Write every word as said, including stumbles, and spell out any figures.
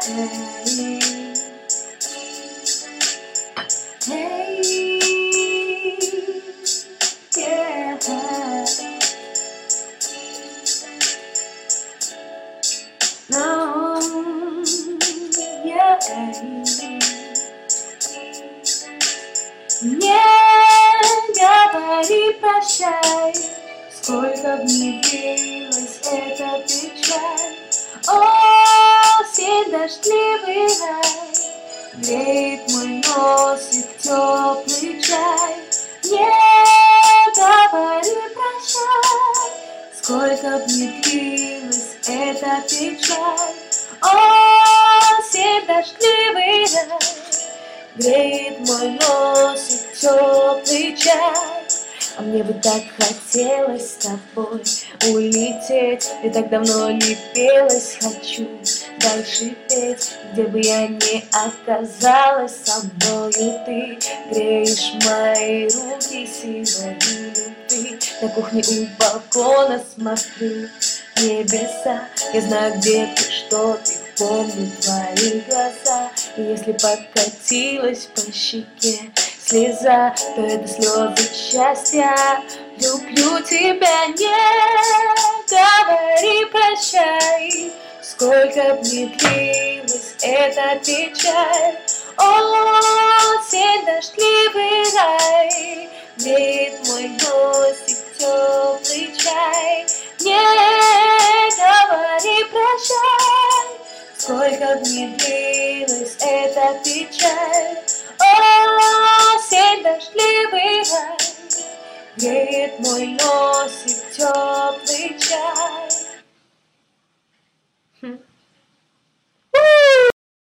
No, yeah. Не говори прощай, сколько б ни длилась эта печаль. Осень, дождливый рай, греет мой носик теплый чай. Не говори прощай, сколько б ни длилась эта печаль. Осень, дождливый рай, греет мой носик теплый чай. А мне бы так хотелось с тобой улететь, и так давно не пелось. Хочу дальше петь, где бы я ни оказалась. Со мною ты греешь мои руки силой любви. На кухне у балкона смотрю небеса. Я знаю, где ты, что ты, помню твои глаза. И если покатилась по щеке слеза, то это слезы счастья. Люблю тебя, не говори прощай, сколько б ни длилась эта печаль. Осень, дождливый рай, греет мой носик теплый чай. Не говори прощай, сколько б ни длилась эта печаль. Осень, дождливый рай, греет мой носик теплый чай.